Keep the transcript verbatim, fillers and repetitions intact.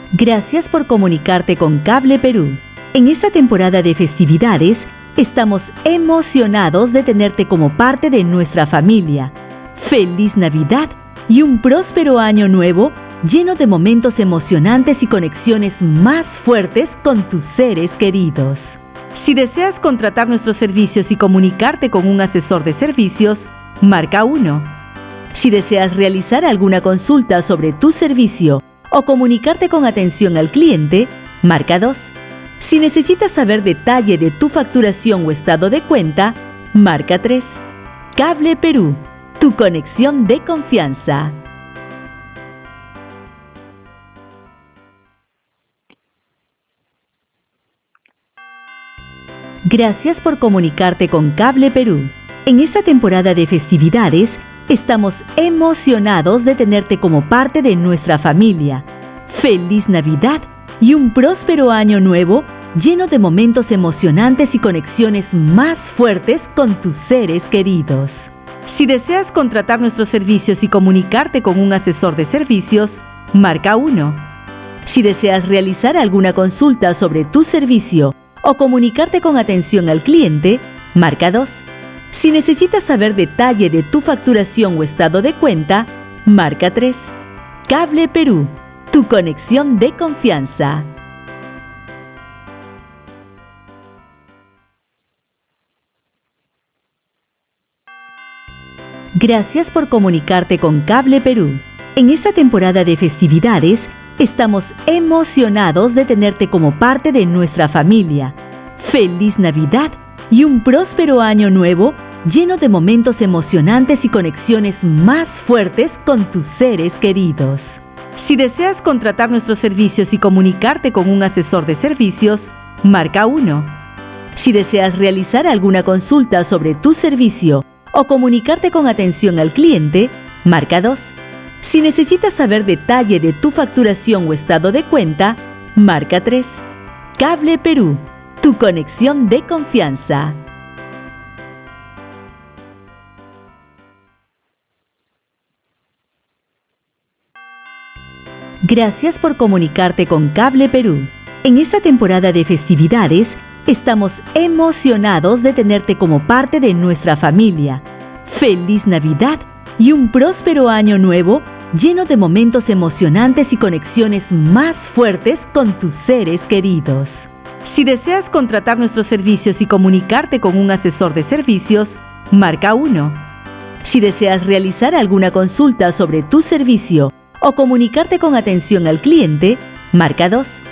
Gracias por comunicarte con Cable Perú. En esta temporada de festividades, estamos emocionados de tenerte como parte de nuestra familia. ¡Feliz Navidad y un próspero año nuevo lleno de momentos emocionantes y conexiones más fuertes con tus seres queridos! Si deseas contratar nuestros servicios y comunicarte con un asesor de servicios, marca uno. Si deseas realizar alguna consulta sobre tu servicio o comunicarte con atención al cliente, marca dos. Si necesitas saber detalle de tu facturación o estado de cuenta, marca tres. Cable Perú, tu conexión de confianza. Gracias por comunicarte con Cable Perú. En esta temporada de festividades, estamos emocionados de tenerte como parte de nuestra familia. ¡Feliz Navidad y un próspero año nuevo lleno de momentos emocionantes y conexiones más fuertes con tus seres queridos! Si deseas contratar nuestros servicios y comunicarte con un asesor de servicios, marca uno. Si deseas realizar alguna consulta sobre tu servicio o comunicarte con atención al cliente, marca dos. Si necesitas saber detalle de tu facturación o estado de cuenta, marca tres. Cable Perú, tu conexión de confianza. Gracias por comunicarte con Cable Perú. En esta temporada de festividades, estamos emocionados de tenerte como parte de nuestra familia. ¡Feliz Navidad y un próspero año nuevo lleno de momentos emocionantes y conexiones más fuertes con tus seres queridos! Si deseas contratar nuestros servicios y comunicarte con un asesor de servicios, marca uno. Si deseas realizar alguna consulta sobre tu servicio o comunicarte con atención al cliente, marca dos. Si necesitas saber detalle de tu facturación o estado de cuenta, marca tres. Cable Perú, tu conexión de confianza. Gracias por comunicarte con Cable Perú. En esta temporada de festividades, estamos emocionados de tenerte como parte de nuestra familia. ¡Feliz Navidad y un próspero año nuevo lleno de momentos emocionantes y conexiones más fuertes con tus seres queridos! Si deseas contratar nuestros servicios y comunicarte con un asesor de servicios, marca uno. Si deseas realizar alguna consulta sobre tu servicio o comunicarte con atención al cliente, marca dos.